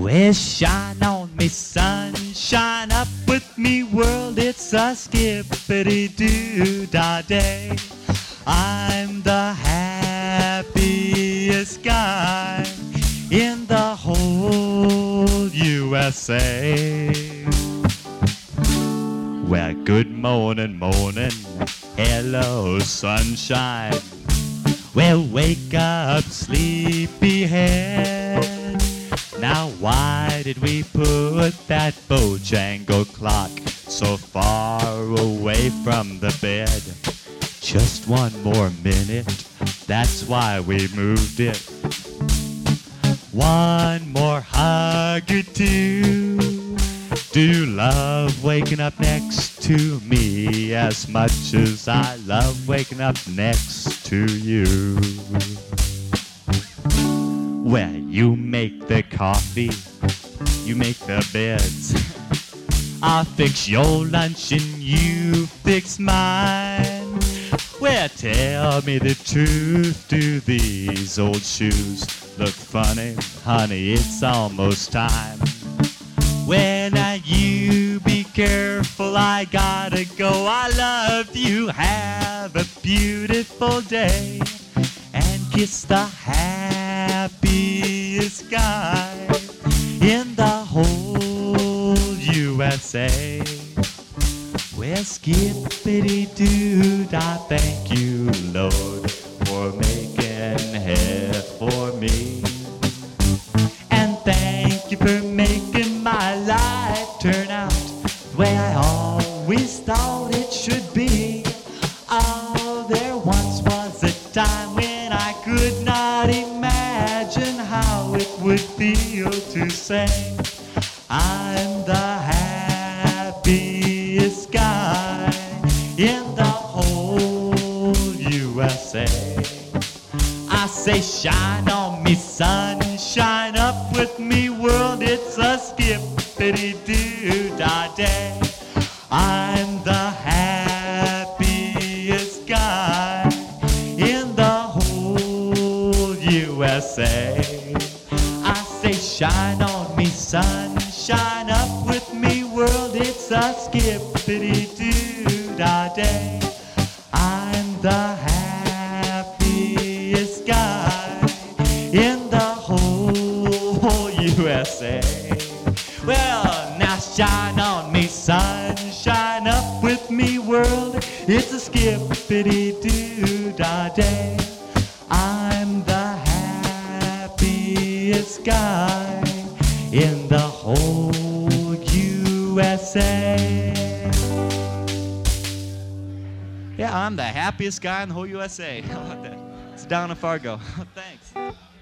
Well, shine on me, sun, shine up with me, world. It's a skippity-doo-dah day. I'm the happiest guy in the whole USA. Well, good morning, morning, hello, sunshine. Well, wake up, sleepyhead. Now, why did we put that Bojangle clock so far away from the bed? Just one more minute, that's why we moved it. One more hug or two. Do you love waking up next to me as much as I love waking up next to you? Well, you make the coffee, you make the beds. I'll fix your lunch and you fix mine. Well, tell me the truth, do these old shoes look funny? Honey, it's almost time. Well, now you be careful, I gotta go. I love you, have a beautiful day. And kiss the happiest guy in the whole USA. Well, skippity-doo-dah, thank you, Lord, for making heaven for me. And thank you for making my life turn out the way I always thought it should be. Oh, there once was a time when I could not imagine how it would feel to say I'm the happiest guy in the whole USA. I say shine on me, sun, shine up with me, world. It's a skippity-doo-dah day. I'm the happiest guy in the whole USA. I say shine on me, sun, shine up with me, world. It's a skippity-doo-dah day. I'm the happiest guy in the whole USA. Well, now shine on me, sun, shine up with me, world. It's a skippity-doo-dah day. I'm the happiest guy in the whole USA. Yeah, I'm the happiest guy in the whole USA. How about that? It's down in Fargo. Thanks.